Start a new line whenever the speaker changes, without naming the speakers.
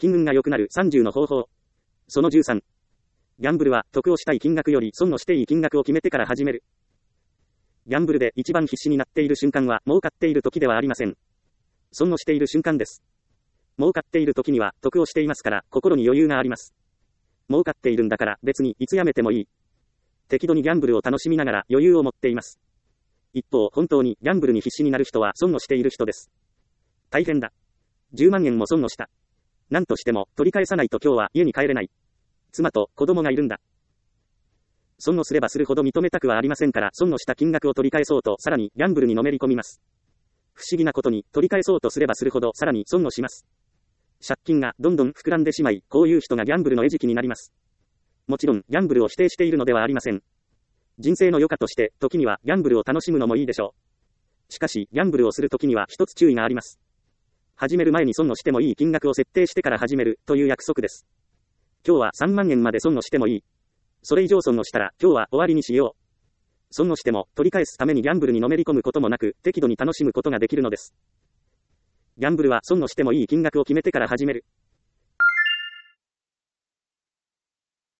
金運が良くなる30の方法。その13。ギャンブルは得をしたい金額より損をしていい金額を決めてから始める。ギャンブルで一番必死になっている瞬間は儲かっている時ではありません。損をしている瞬間です。儲かっている時には得をしていますから心に余裕があります。儲かっているんだから別にいつやめてもいい。適度にギャンブルを楽しみながら余裕を持っています。一方、本当にギャンブルに必死になる人は損をしている人です。大変だ。10万円も損をした。何としても取り返さないと今日は家に帰れない。妻と子供がいるんだ。損をすればするほど認めたくはありませんから、損をした金額を取り返そうとさらにギャンブルにのめり込みます。不思議なことに取り返そうとすればするほどさらに損をします。借金がどんどん膨らんでしまい、こういう人がギャンブルの餌食になります。もちろんギャンブルを否定しているのではありません。人生の余暇として時にはギャンブルを楽しむのもいいでしょう。しかしギャンブルをする時には一つ注意があります。始める前に損をしてもいい金額を設定してから始めるという約束です。今日は3万円まで損をしてもいい。それ以上損をしたら今日は終わりにしよう。損をしても取り返すためにギャンブルにのめり込むこともなく適度に楽しむことができるのです。ギャンブルは損をしてもいい金額を決めてから始める。